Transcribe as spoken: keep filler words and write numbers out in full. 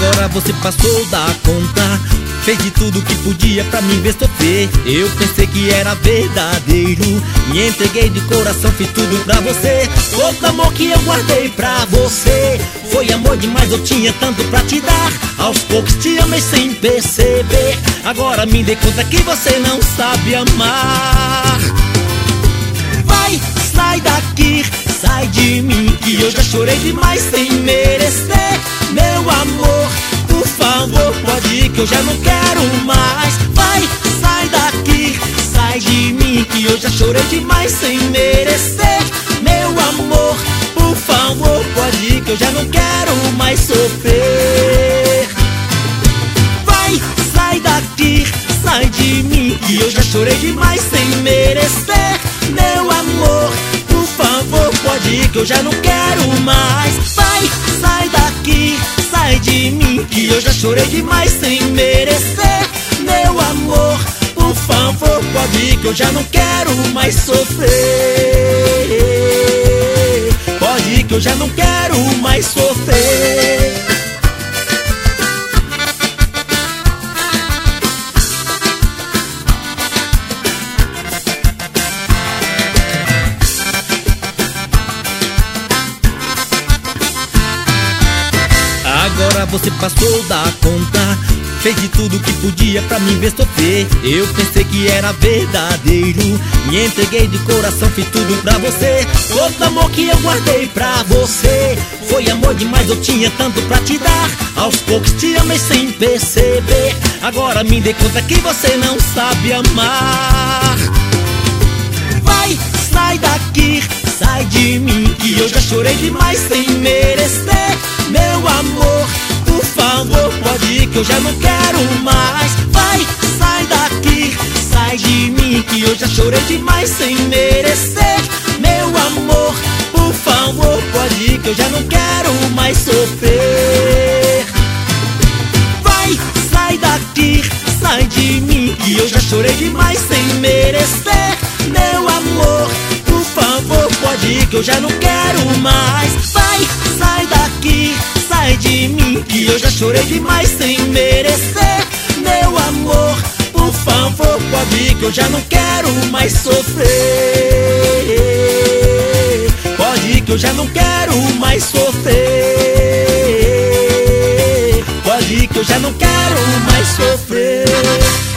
Agora você passou da conta, fez de tudo que podia pra me ver sofrer. Eu pensei que era verdadeiro, me entreguei de coração, fiz tudo pra você. Todo amor que eu guardei pra você foi amor demais, eu tinha tanto pra te dar. Aos poucos te amei sem perceber, agora me dei conta que você não sabe amar. Vai, sai daqui, sai de mim, que eu já chorei demais sem merecer. Meu amor, por favor, pode ir que eu já não quero mais. Vai, sai daqui, sai de mim, que eu já chorei demais sem merecer. Meu amor, por favor, pode ir que eu já não quero mais sofrer. Vai, sai daqui, sai de mim, que eu já chorei demais sem merecer. Meu amor, por favor, pode ir que eu já não quero mais. Vai, sai daqui, sai de mim, que eu já chorei demais sem merecer. Meu amor, por favor, pode ir que eu já não quero mais sofrer. Pode ir que eu já não quero mais sofrer. Agora você passou da conta, fez de tudo que podia pra me ver sofrer. Eu pensei que era verdadeiro, me entreguei de coração, fiz tudo pra você. Todo amor que eu guardei pra você foi amor demais, eu tinha tanto pra te dar. Aos poucos te amei sem perceber, agora me dei conta que você não sabe amar. Vai, sai daqui, sai de mim, que eu já chorei demais sem merecer. Meu amor, por favor, pode ir que eu já não quero mais. Vai, sai daqui, sai de mim, que eu já chorei demais sem merecer. Meu amor, por favor, pode ir que eu já não quero mais sofrer. Vai, sai daqui, sai de mim, que eu já chorei demais sem merecer. Meu amor, por favor, pode ir que eu já não quero mais. Vai, sai daqui, sai de mim, que eu já chorei demais sem merecer. Meu amor, por favor, pode ir que eu já não quero mais sofrer. Pode ir que eu já não quero mais sofrer. Pode ir que eu já não quero mais sofrer.